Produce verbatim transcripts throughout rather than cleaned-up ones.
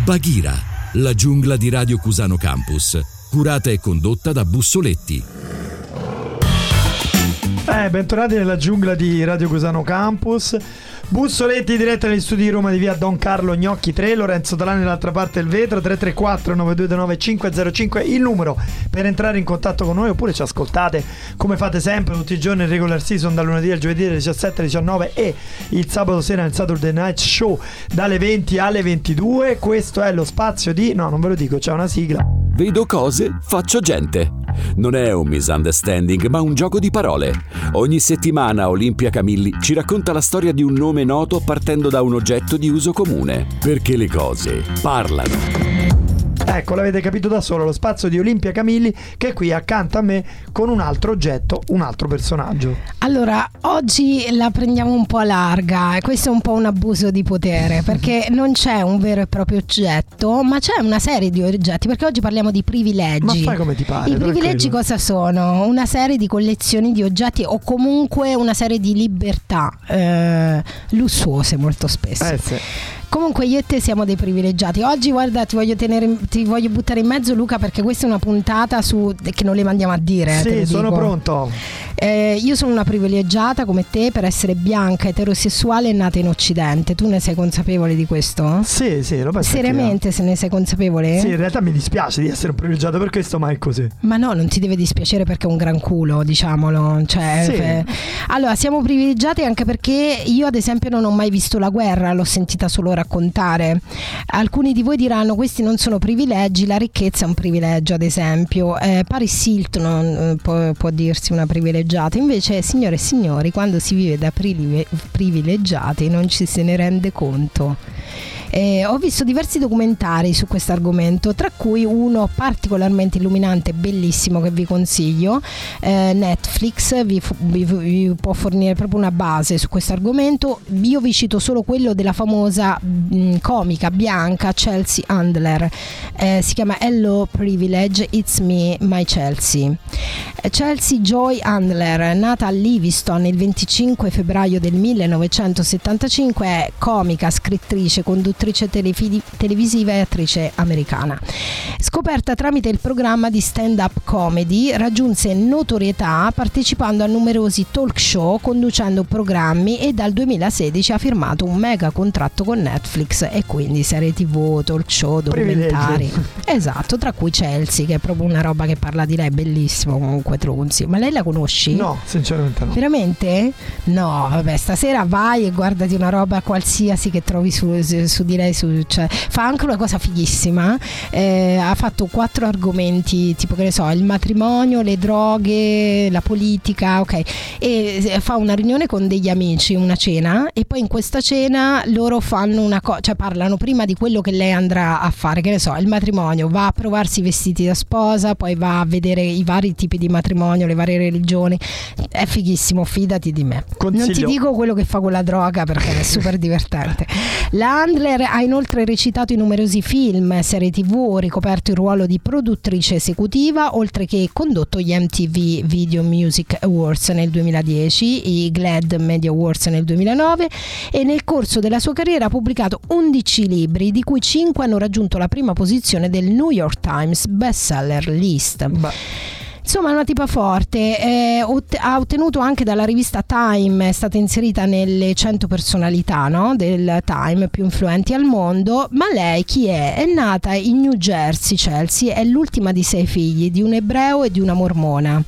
Bagheera, la giungla di Radio Cusano Campus, curata e condotta da Bussoletti. Eh, bentornati nella giungla di Radio Cusano Campus. Bussoletti diretta negli studi di Roma di via Don Carlo Gnocchi tre, Lorenzo Dalani dall'altra parte del vetro. Tre tre quattro nove due due nove cinque zero cinque il numero per entrare in contatto con noi, oppure ci ascoltate come fate sempre tutti i giorni in regular season dal lunedì al giovedì alle diciassette alle diciannove e il sabato sera nel Saturday Night Show dalle venti alle ventidue. Questo è lo spazio di... no, non ve lo dico, c'è una sigla. Vedo cose, faccio gente. Non è un misunderstanding, ma un gioco di parole. Ogni settimana Olimpia Camilli ci racconta la storia di un nome noto partendo da un oggetto di uso comune, perché le cose parlano. Ecco, l'avete capito da solo, lo spazio di Olimpia Camilli, che è qui accanto a me con un altro oggetto, un altro personaggio. Allora, oggi la prendiamo un po' larga e questo è un po' un abuso di potere, perché non c'è un vero e proprio oggetto, ma c'è una serie di oggetti, perché oggi parliamo di privilegi. Ma fai come ti pare. I privilegi tranquillo. Cosa sono? Una serie di collezioni di oggetti o comunque una serie di libertà eh, lussuose molto spesso. Eh sì. Comunque io e te siamo dei privilegiati. Oggi guarda, ti voglio tenere, ti voglio buttare in mezzo, Luca, perché questa è una puntata su che non le mandiamo a dire. Sì, te lo sono dico. pronto. Eh, io sono una privilegiata come te per essere bianca, eterosessuale e nata in Occidente. Tu ne sei consapevole di questo? Sì, sì, lo penso. Seriamente se ne sei consapevole? Sì, in realtà mi dispiace di essere un privilegiato per questo, ma è così. Ma no, non ti deve dispiacere perché è un gran culo, diciamolo. Cioè, Sì. eh, allora, siamo privilegiati anche perché io ad esempio non ho mai visto la guerra, l'ho sentita solo raccontare. Alcuni di voi diranno questi non sono privilegi, la ricchezza è un privilegio, ad esempio. eh, Paris Hilton eh, può, può dirsi una privilegiata. Invece, signore e signori, quando si vive da privi- privilegiati non ci se ne rende conto. Eh, ho visto diversi documentari su questo argomento, tra cui uno particolarmente illuminante, bellissimo, che vi consiglio. eh, Netflix vi, fu- vi, vi può fornire proprio una base su questo argomento. Io vi cito solo quello della famosa mh, comica bianca Chelsea Handler. eh, si chiama Hello Privilege, It's Me, My Chelsea. eh, Chelsea Joy Handler, nata a Livingston il venticinque febbraio del millenovecentosettantacinque, è comica, scrittrice, conduttrice Telefidi- televisiva e attrice americana. Scoperta tramite il programma di stand-up comedy, raggiunse notorietà partecipando a numerosi talk show, conducendo programmi, e dal duemilasedici ha firmato un mega contratto con Netflix, e quindi serie tv, talk show, documentari. Privilegio. Esatto, tra cui Chelsea, che è proprio una roba che parla di lei, bellissimo comunque, Tronzi. Ma lei la conosci? No, sinceramente no. Veramente? No, vabbè, stasera vai e guardati una roba qualsiasi che trovi su, su di lei, su, cioè, fa anche una cosa fighissima. Eh, ha fatto quattro argomenti, tipo, che ne so, il matrimonio, le droghe, la politica, ok, e fa una riunione con degli amici, una cena, e poi in questa cena loro fanno una cosa, cioè parlano prima di quello che lei andrà a fare, che ne so, il matrimonio, va a provarsi i vestiti da sposa, poi va a vedere i vari tipi di matrimonio, le varie religioni. È fighissimo, fidati di me. Consiglio. Non ti dico quello che fa con la droga perché è super divertente. La Handler ha inoltre recitato in numerosi film, serie tv, ricoperto il ruolo di produttrice esecutiva, oltre che condotto gli M T V Video Music Awards nel duemiladieci, i GLAAD Media Awards nel duemilanove, e nel corso della sua carriera ha pubblicato undici libri, di cui cinque hanno raggiunto la prima posizione del New York Times bestseller list. Beh. Insomma, è una tipa forte, eh, ot- ha ottenuto anche dalla rivista Time, è stata inserita nelle cento personalità, no? del Time più influenti al mondo. Ma lei chi è? È nata in New Jersey, Chelsea, è l'ultima di sei figli, di un ebreo e di una mormona.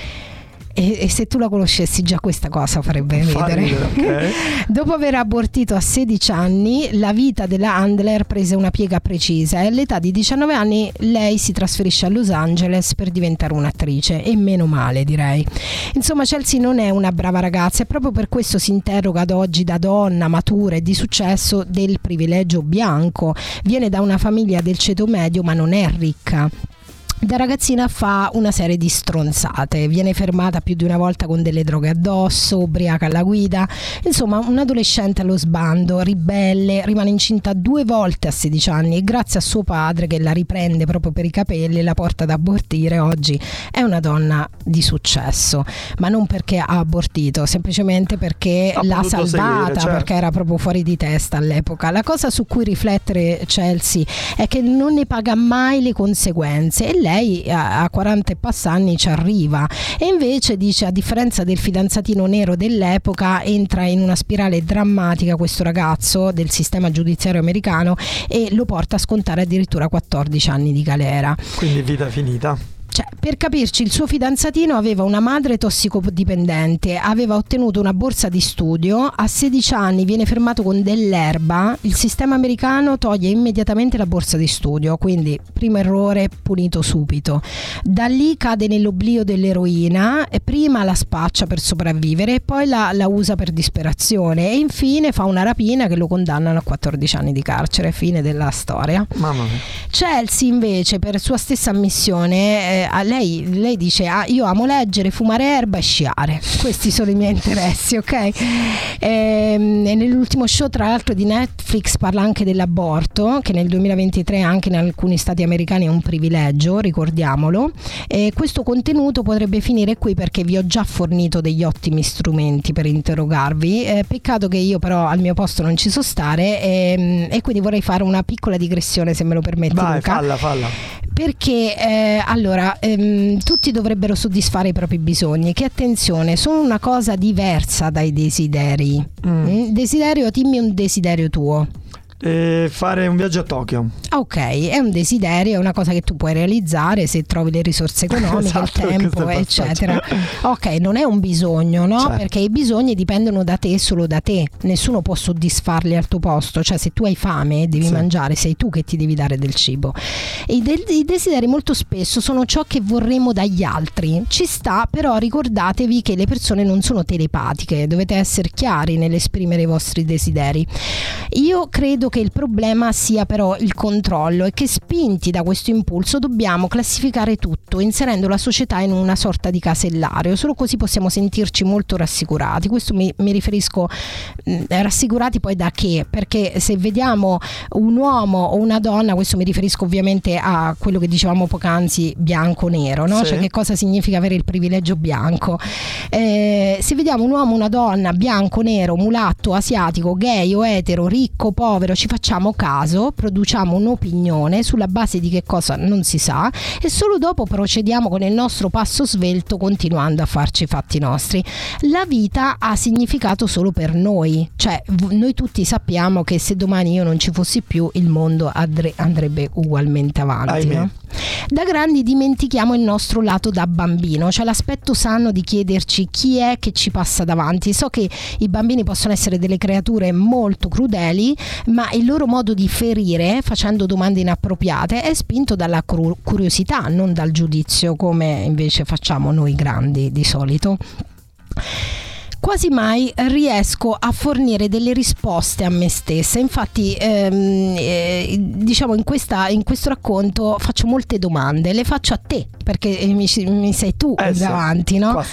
E, e se tu la conoscessi già questa cosa farebbe ridere. ridere, okay. Dopo aver abortito a sedici anni, la vita della Handler prese una piega precisa e all'età di diciannove anni lei si trasferisce a Los Angeles per diventare un'attrice, e meno male, direi. Insomma, Chelsea non è una brava ragazza, e proprio per questo si interroga ad oggi, da donna matura e di successo, del privilegio bianco. Viene da una famiglia del ceto medio, ma non è ricca. Da ragazzina fa una serie di stronzate, viene fermata più di una volta con delle droghe addosso, ubriaca alla guida, insomma un adolescente allo sbando, ribelle, rimane incinta due volte a sedici anni e grazie a suo padre, che la riprende proprio per i capelli e la porta ad abortire, oggi è una donna di successo, ma non perché ha abortito, semplicemente perché ha l'ha salvata, seguire, certo. Perché era proprio fuori di testa all'epoca. La cosa su cui riflettere Chelsea è che non ne paga mai le conseguenze e lei a quaranta e passanni ci arriva, e invece dice, a differenza del fidanzatino nero dell'epoca, entra in una spirale drammatica questo ragazzo del sistema giudiziario americano e lo porta a scontare addirittura quattordici anni di galera. Quindi vita finita. Cioè, per capirci, il suo fidanzatino aveva una madre tossicodipendente, aveva ottenuto una borsa di studio, a sedici anni viene fermato con dell'erba, il sistema americano toglie immediatamente la borsa di studio, quindi primo errore, punito subito. Da lì cade nell'oblio dell'eroina, e prima la spaccia per sopravvivere e poi la, la usa per disperazione, e infine fa una rapina che lo condannano a quattordici anni di carcere. Fine della storia. Mamma mia. Chelsea invece, per sua stessa ammissione, eh, a lei, lei dice, ah, io amo leggere, fumare erba e sciare, questi sono i miei interessi, ok? E, e nell'ultimo show, tra l'altro, di Netflix parla anche dell'aborto, che nel duemilaventitré anche in alcuni stati americani è un privilegio, ricordiamolo, e questo contenuto potrebbe finire qui perché vi ho già fornito degli ottimi strumenti per interrogarvi, eh, peccato che io però al mio posto non ci so stare, e, e quindi vorrei fare una piccola digressione, se me lo permetti. Vai, Luca, falla, falla. perché eh, allora ehm, tutti dovrebbero soddisfare i propri bisogni, che, attenzione, sono una cosa diversa dai desideri. mm. Mm? Desiderio, dimmi un desiderio tuo. E fare un viaggio a Tokyo. Ok, è un desiderio, è una cosa che tu puoi realizzare se trovi le risorse economiche, esatto, il tempo, eccetera. Ok, non è un bisogno, no? Certo. Perché i bisogni dipendono da te e solo da te, nessuno può soddisfarli al tuo posto, cioè se tu hai fame devi sì. mangiare, sei tu che ti devi dare del cibo. I, de- i desideri molto spesso sono ciò che vorremmo dagli altri, ci sta, però ricordatevi che le persone non sono telepatiche, dovete essere chiari nell'esprimere i vostri desideri. Io credo che il problema sia però il controllo, e che, spinti da questo impulso, dobbiamo classificare tutto inserendo la società in una sorta di casellario. Solo così possiamo sentirci molto rassicurati. Questo mi, mi riferisco mh, rassicurati poi da che? Perché se vediamo un uomo o una donna, questo mi riferisco ovviamente a quello che dicevamo poc'anzi, bianco-nero, no? Sì. Cioè che cosa significa avere il privilegio bianco. Eh, se vediamo un uomo o una donna bianco-nero, mulatto, asiatico, gay o etero, ricco, povero, ci facciamo caso, produciamo un'opinione sulla base di che cosa non si sa, e solo dopo procediamo con il nostro passo svelto, continuando a farci i fatti nostri. La vita ha significato solo per noi, cioè noi tutti sappiamo che se domani io non ci fossi più, il mondo andre- andrebbe ugualmente avanti, no? Da grandi dimentichiamo il nostro lato da bambino, cioè l'aspetto sano di chiederci chi è che ci passa davanti. So che i bambini possono essere delle creature molto crudeli, ma il loro modo di ferire, facendo domande inappropriate, è spinto dalla cur- curiosità, non dal giudizio, come invece facciamo noi grandi di solito. Quasi mai riesco a fornire delle risposte a me stessa, infatti ehm, eh, diciamo in, questa, in questo racconto faccio molte domande, le faccio a te perché mi, mi sei tu eh davanti, sì. No?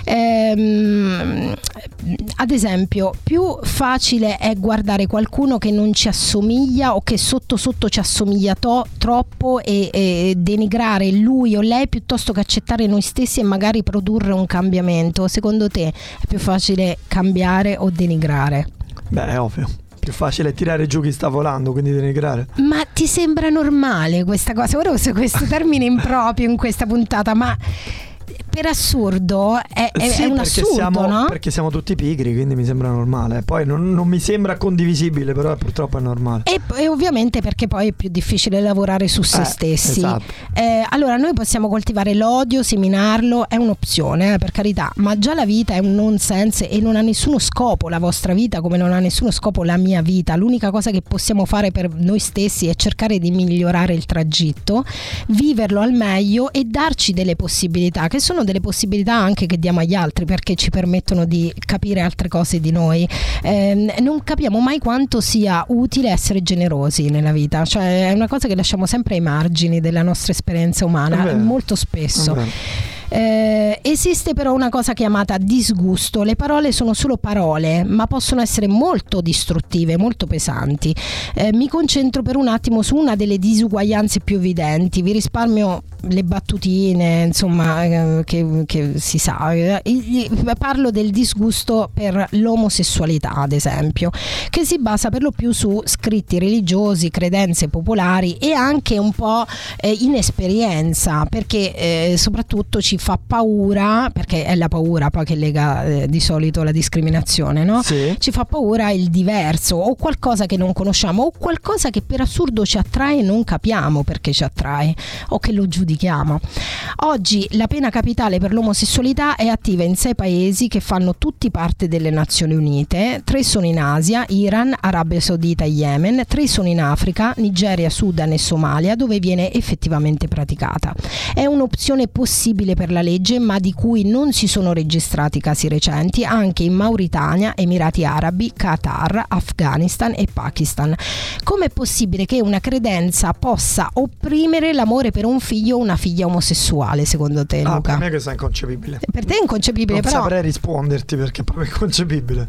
Ehm, ad esempio, più facile è guardare qualcuno che non ci assomiglia o che sotto sotto ci assomiglia to- troppo e, e denigrare lui o lei, piuttosto che accettare noi stessi e magari produrre un cambiamento. Secondo te è più facile cambiare o denigrare? Beh, è ovvio. Più facile tirare giù chi sta volando, quindi denigrare. Ma ti sembra normale questa cosa? Ora uso questo termine improprio in questa puntata, ma per assurdo è, è, sì, è un perché assurdo, siamo, no? Perché siamo tutti pigri, quindi mi sembra normale. Poi non, non mi sembra condivisibile, però purtroppo è normale. E, e ovviamente perché poi è più difficile lavorare su se eh, stessi. Esatto. Eh, allora noi possiamo coltivare l'odio, seminarlo, è un'opzione, eh, per carità, ma già la vita è un nonsense e non ha nessuno scopo la vostra vita, come non ha nessuno scopo la mia vita. L'unica cosa che possiamo fare per noi stessi è cercare di migliorare il tragitto, viverlo al meglio e darci delle possibilità, che sono delle possibilità anche che diamo agli altri, perché ci permettono di capire altre cose di noi. Eh, non capiamo mai quanto sia utile essere generosi nella vita, cioè è una cosa che lasciamo sempre ai margini della nostra esperienza umana, molto spesso. Eh, esiste però una cosa chiamata disgusto. Le parole sono solo parole, ma possono essere molto distruttive, molto pesanti. Eh, mi concentro per un attimo su una delle disuguaglianze più evidenti. Vi risparmio le battutine, insomma, eh, che, che si sa. Eh, parlo del disgusto per l'omosessualità, ad esempio, che si basa per lo più su scritti religiosi, credenze popolari e anche un po' eh, inesperienza, perché eh, soprattutto ci fa paura, perché è la paura poi che lega eh, di solito la discriminazione, no? Sì. Ci fa paura il diverso, o qualcosa che non conosciamo, o qualcosa che per assurdo ci attrae e non capiamo perché ci attrae, o che lo giudichiamo. Oggi la pena capitale per l'omosessualità è attiva in sei paesi che fanno tutti parte delle Nazioni Unite. Tre sono in Asia: Iran, Arabia Saudita e Yemen. Tre sono in Africa: Nigeria, Sudan e Somalia, dove viene effettivamente praticata. È un'opzione possibile per la legge, ma di cui non si sono registrati casi recenti anche in Mauritania, Emirati Arabi, Qatar, Afghanistan e Pakistan. Com'è possibile che una credenza possa opprimere l'amore per un figlio o una figlia omosessuale, secondo te, ah, Luca? Per me questo è inconcepibile. Per te è inconcepibile, non però saprei risponderti perché è proprio inconcepibile.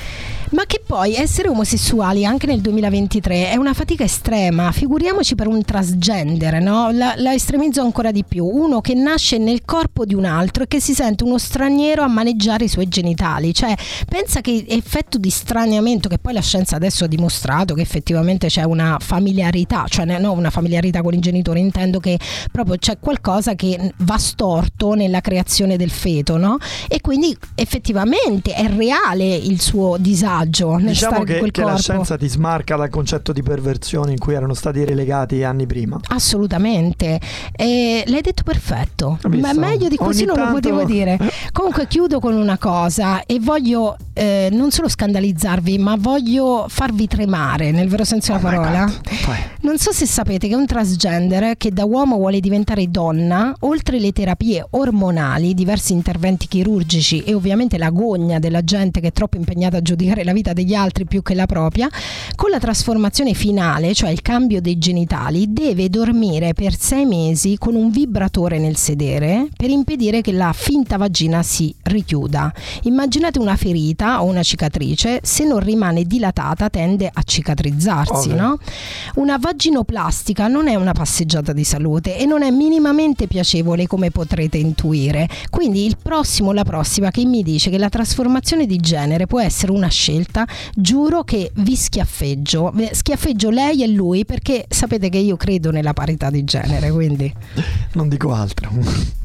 Ma che poi essere omosessuali anche nel duemilaventitré è una fatica estrema, figuriamoci per un transgender, no? La, la estremizzo ancora di più: uno che nasce nel corpo di un altro e che si sente uno straniero a maneggiare i suoi genitali. Cioè, pensa che effetto di straniamento, che poi la scienza adesso ha dimostrato che effettivamente c'è una familiarità, cioè no, una familiarità con i genitori, intendo che proprio c'è qualcosa che va storto nella creazione del feto, no? E quindi effettivamente è reale il suo disagio. Diciamo che, che la scienza ti smarca dal concetto di perversione in cui erano stati relegati anni prima. Assolutamente. E l'hai detto perfetto, ma meglio di così Ogni non tanto... lo potevo dire. Comunque chiudo con una cosa e voglio eh, non solo scandalizzarvi, ma voglio farvi tremare nel vero senso della oh parola. Non so se sapete che un transgender che da uomo vuole diventare donna, oltre le terapie ormonali, diversi interventi chirurgici e ovviamente l'agonia della gente che è troppo impegnata a giudicare la vita degli altri più che la propria, con la trasformazione finale, cioè il cambio dei genitali, deve dormire per sei mesi con un vibratore nel sedere per impedire che la finta vagina si richiuda. Immaginate una ferita o una cicatrice, se non rimane dilatata tende a cicatrizzarsi, okay. no? Una vaginoplastica non è una passeggiata di salute e non è minimamente piacevole, come potrete intuire. Quindi il prossimo, la prossima che mi dice che la trasformazione di genere può essere una scelta, giuro che vi schiaffeggio schiaffeggio lei e lui, perché sapete che io credo nella parità di genere, quindi non dico altro.